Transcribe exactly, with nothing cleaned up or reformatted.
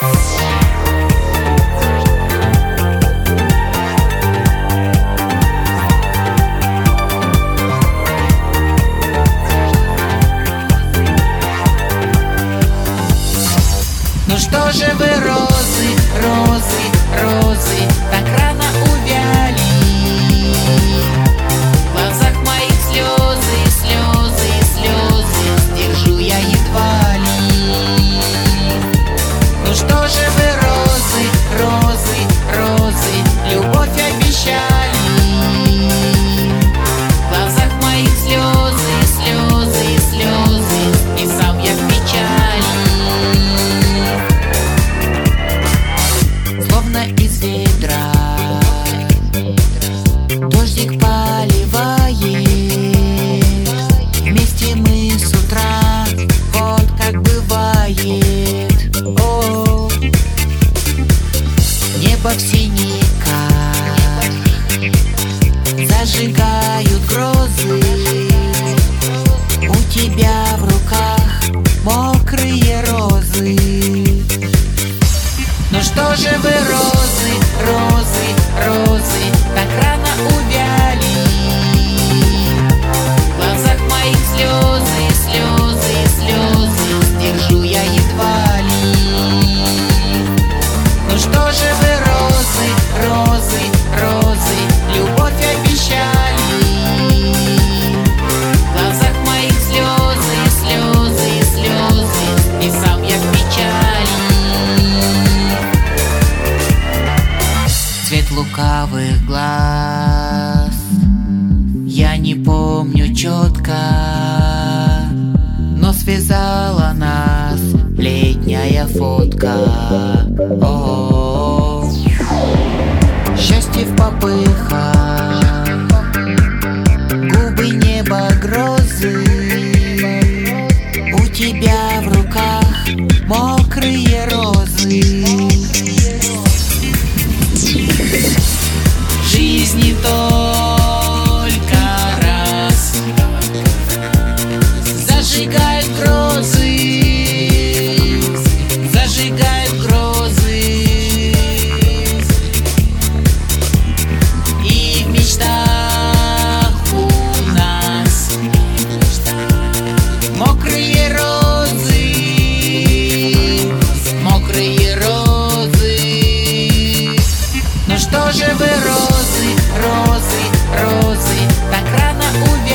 Ну что же вы, розы, розы, розы, так рано увяли? В глазах моих слезы, слезы, слезы, сдержу я едва ли. Ну что же вы, розы, розы, розы, любовь обещали? В глазах моих слезы, слезы, слезы, и сам я в печали. Словно из ведра дождик поливает, вместе мы с утра, вот как бывает. О, небо в синяках зажигают грозы, у тебя в руках мокрые розы. Ну что же вы, розы, розы, розы, так рано увяли? В глазах моих слезы, слезы, слезы, сдержу я едва ли. Ну что же вы, розы, розы, розы, любовь обещали? В глазах моих слезы, слезы, слезы, и сам я в печали. Цвет лукавых глаз я не помню четко, но связала нас летняя фотка. О, счастье в попыхах, губы неба грозы, у тебя в руках мокрые розы. Жизни только раз зажигают грозы, зажигают грозы, и в мечтах у нас мокрые розы, мокрые розы. Ну что же вы, розы, розы, розы, так рано увяли?